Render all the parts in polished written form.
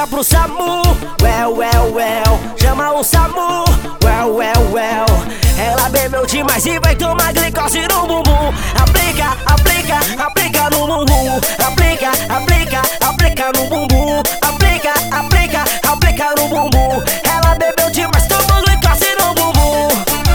Liga pro SAMU, chama o SAMU, ela bebeu demais e vai tomar glicose no bumbum. Aplica, aplica, aplica no bumbum. Aplica, aplica, aplica no bumbum. Aplica, aplica, aplica no bumbum. Ela bebeu demais, tomou glicose no bumbum.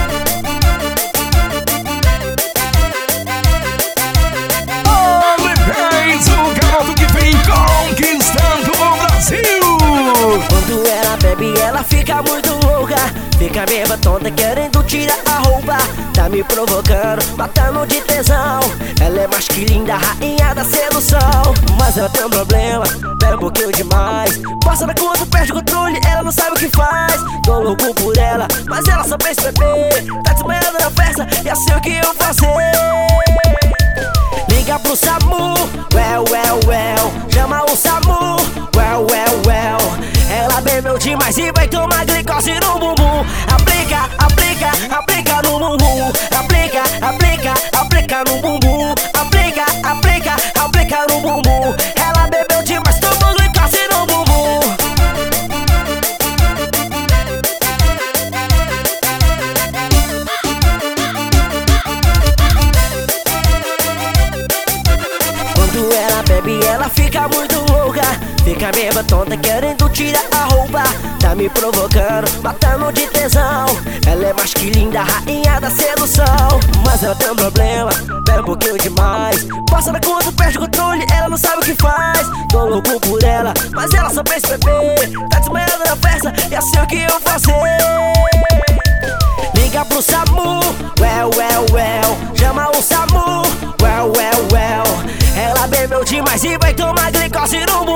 O garoto que vem conquistando o Brasil. Quando ela bebe, ela fica muito louca. Fica beba tonta, querendo tirar a roupa. Tá me provocando, matando de tesão. Ela é mais que linda, rainha da sedução. Mas ela tem um problema, bebe um pouquinho demais. Passa na conta, perde o controle, ela não sabe o que faz. Tô louco por ela, mas ela só pensa em beber. Tá desmanhada na festa, e assim o que eu fazer. Liga pro SAMU, chama o SAMU, ela bebeu demais e vai tomar glicose no bumbum. Aplica, aplica, aplica no bumbum. Aplica, aplica, aplica no bumbum. Aplica, aplica, aplica no bumbum. Ela bebeu demais, tomou glicose no bumbum. Quando ela bebe, ela fica muito louca. Fica beba tonta, querendo tirar a roupa. Tá me provocando, matando de tesão. Ela é mais que linda, rainha da sedução. Mas ela tem um problema, bebe um pouquinho demais. Passa na conta, perde o controle, ela não sabe o que faz. Tô louco por ela, mas ela só pensa em beber. Tá desmanhada na festa, e assim o que eu fazer. Liga pro SAMU, chama o SAMU, ela bebeu demais e vai tomar glicose no